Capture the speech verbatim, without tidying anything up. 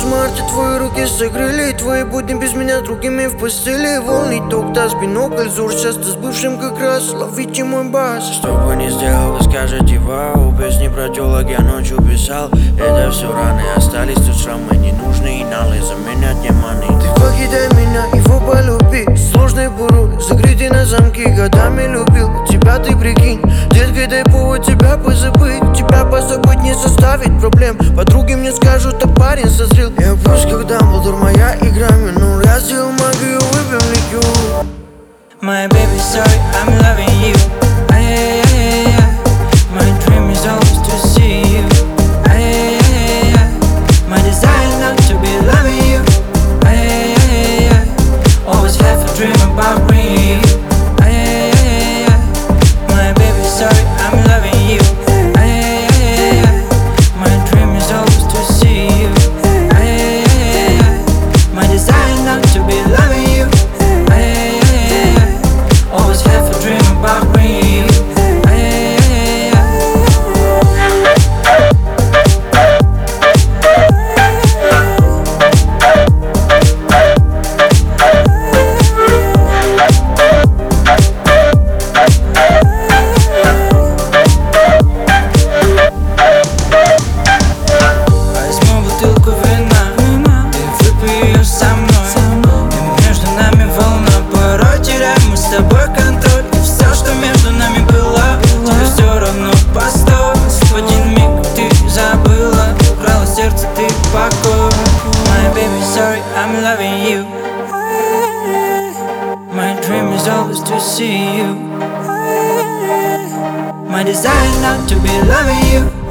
марте твои руки согрели, твои будни без меня с другими в постели. Волны ток, таз, бинокль, зур, сейчас ты с бывшим как раз. Ловите мой бас. Что бы ни сделал, вы скажете вау. Песни про тёлок я ночью писал. Это все раны, остались тут шрамы ненужные налы, заменять не маны. Ты покидай меня, его полюби. Сложные пароли, закрытые на замки. Годами любил тебя, ты прикинь. Детка, дай повод тебя позабыть. Тебя позабыть не составит проблем. Подруги мне скажут, а парень созрел. Я пусть как Дамблдор, моя игра минула. Я сделал магию, выпил ликер. My baby, sorry, I'm loving you. Ay, ay, ay, ay. My dream is always to see you. Ay, ay, ay, ay. My desire is not to be loving you. Ay, ay, ay, ay. Always have a dream about me. Ay, ay, ay, ay. My baby, sorry, I'm loving you. Ay, ay, ay, ay. My dream is always to see you. Ay, ay, ay, ay. My desire is not to be loving you. Ay, ay, ay, ay. Always have a dream about me. Ay, ay, ay, ay. Возьму бутылку вина, ты выпей ее со мной. И между нами волна, порой теряем мы с тобой контроль. И все, что между нами было, тебе все равно постой. В один миг ты забыла, украла сердце ты покой. My baby, sorry, I'm loving you. My dream is always to see you. My desire not to be loving you.